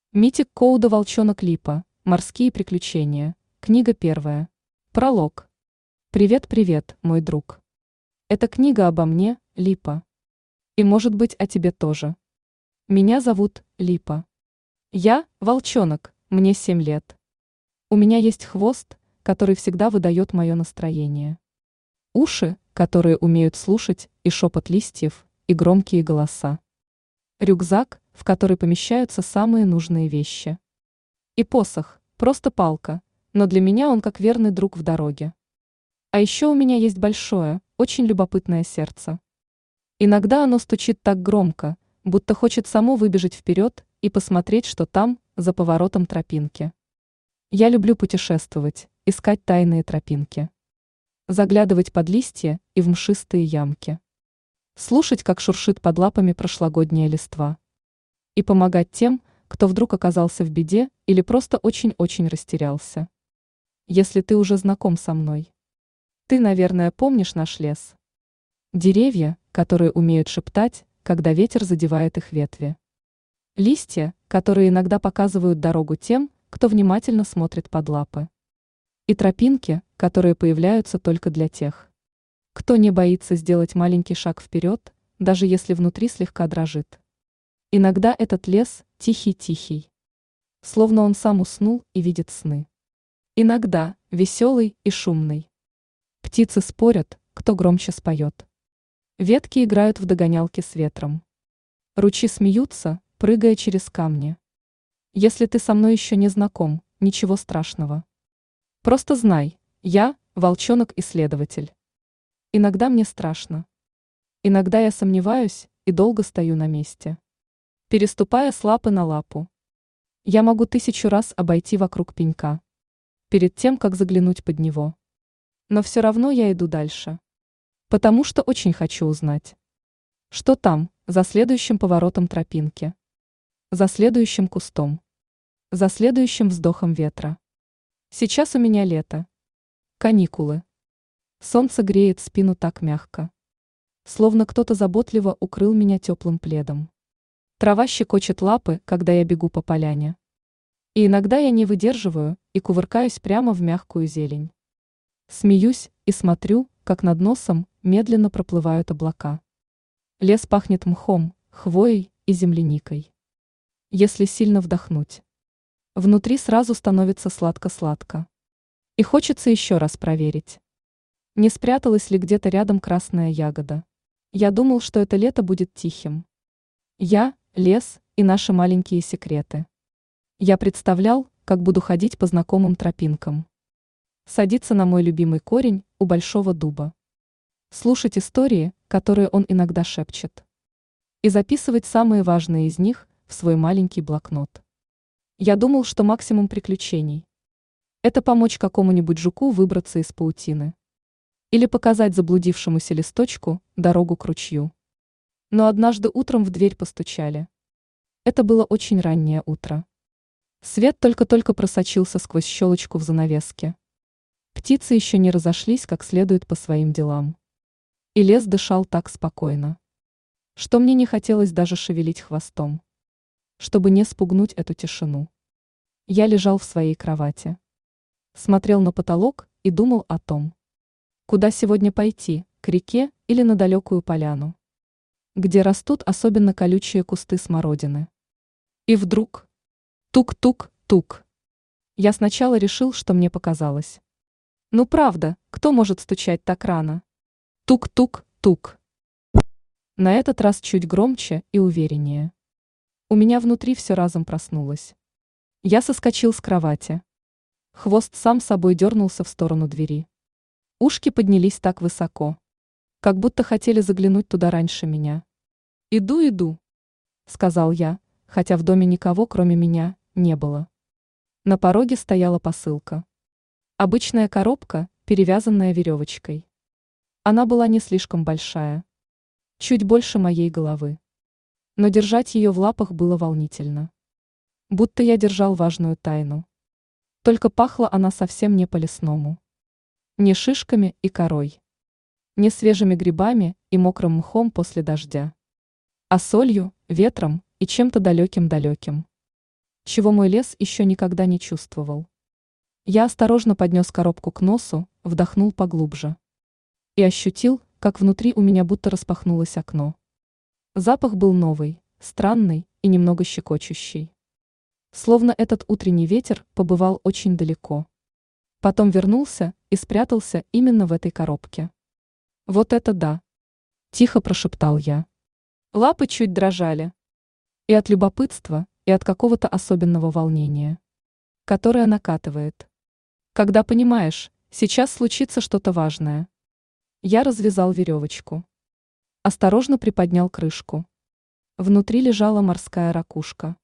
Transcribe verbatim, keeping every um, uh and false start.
Митик Коуда «Волчонок Липа. Морские приключения». Книга первая. Пролог. Привет-привет, мой друг. Это книга обо мне, Липа. И может быть о тебе тоже. Меня зовут Липа. Я волчонок, мне семь лет. У меня есть хвост, который всегда выдает мое настроение. Уши, которые умеют слушать и шепот листьев, и громкие голоса. Рюкзак, в который помещаются самые нужные вещи. И посох, просто палка, но для меня он как верный друг в дороге. А еще у меня есть большое, очень любопытное сердце. Иногда оно стучит так громко, будто хочет само выбежать вперед и посмотреть, что там, за поворотом тропинки. Я люблю путешествовать, искать тайные тропинки. Заглядывать под листья и в мшистые ямки. Слушать, как шуршит под лапами прошлогодняя листва. И помогать тем, кто вдруг оказался в беде или просто очень-очень растерялся. Если ты уже знаком со мной. Ты, наверное, помнишь наш лес. Деревья, которые умеют шептать, когда ветер задевает их ветви. Листья, которые иногда показывают дорогу тем, кто внимательно смотрит под лапы. И тропинки, которые появляются только для тех, кто не боится сделать маленький шаг вперед, даже если внутри слегка дрожит. Иногда этот лес тихий-тихий. Словно он сам уснул и видит сны. Иногда веселый и шумный. Птицы спорят, кто громче споет. Ветки играют в догонялки с ветром. Ручьи смеются, прыгая через камни. Если ты со мной еще не знаком, ничего страшного. Просто знай, я волчонок-исследователь. Иногда мне страшно. Иногда я сомневаюсь и долго стою на месте, переступая с лапы на лапу. Я могу тысячу раз обойти вокруг пенька, перед тем, как заглянуть под него. Но все равно я иду дальше, потому что очень хочу узнать, что там, за следующим поворотом тропинки, за следующим кустом, за следующим вздохом ветра. Сейчас у меня лето, каникулы. Солнце греет спину так мягко, словно кто-то заботливо укрыл меня теплым пледом. Трава щекочет лапы, когда я бегу по поляне. И иногда я не выдерживаю и кувыркаюсь прямо в мягкую зелень. Смеюсь и смотрю, как над носом медленно проплывают облака. Лес пахнет мхом, хвоей и земляникой. Если сильно вдохнуть, внутри сразу становится сладко-сладко. И хочется еще раз проверить, не спряталась ли где-то рядом красная ягода. Я думал, что это лето будет тихим. Я, лес и наши маленькие секреты. Я представлял, как буду ходить по знакомым тропинкам. Садиться на мой любимый корень у большого дуба. Слушать истории, которые он иногда шепчет. И записывать самые важные из них в свой маленький блокнот. Я думал, что максимум приключений – это помочь какому-нибудь жуку выбраться из паутины. Или показать заблудившемуся листочку дорогу к ручью. Но однажды утром в дверь постучали. Это было очень раннее утро. Свет только-только просочился сквозь щелочку в занавеске. Птицы еще не разошлись как следует по своим делам. И лес дышал так спокойно, что мне не хотелось даже шевелить хвостом, чтобы не спугнуть эту тишину. Я лежал в своей кровати, смотрел на потолок и думал о том, куда сегодня пойти, к реке или на далекую поляну, где растут особенно колючие кусты смородины. И вдруг тук-тук-тук. Я сначала решил, что мне показалось. Ну правда, кто может стучать так рано? Тук-тук-тук. На этот раз чуть громче и увереннее. У меня внутри все разом проснулось. Я соскочил с кровати. Хвост сам собой дернулся в сторону двери. Ушки поднялись так высоко, как будто хотели заглянуть туда раньше меня. «Иду, иду», — сказал я, хотя в доме никого, кроме меня, не было. На пороге стояла посылка. Обычная коробка, перевязанная веревочкой. Она была не слишком большая, чуть больше моей головы. Но держать ее в лапах было волнительно. Будто я держал важную тайну. Только пахла она совсем не по-лесному. Не шишками и корой, не свежими грибами и мокрым мхом после дождя, а солью, ветром и чем-то далеким-далеким. чего мой лес еще никогда не чувствовал. Я осторожно поднес коробку к носу, вдохнул поглубже. И ощутил, как внутри у меня будто распахнулось окно. Запах был новый, странный и немного щекочущий. Словно этот утренний ветер побывал очень далеко. Потом вернулся и спрятался именно в этой коробке. Вот это да! Тихо прошептал я. Лапы чуть дрожали. И от любопытства, и от какого-то особенного волнения, которое накатывает. Когда понимаешь, сейчас случится что-то важное. Я развязал веревочку. Осторожно приподнял крышку. Внутри лежала морская ракушка.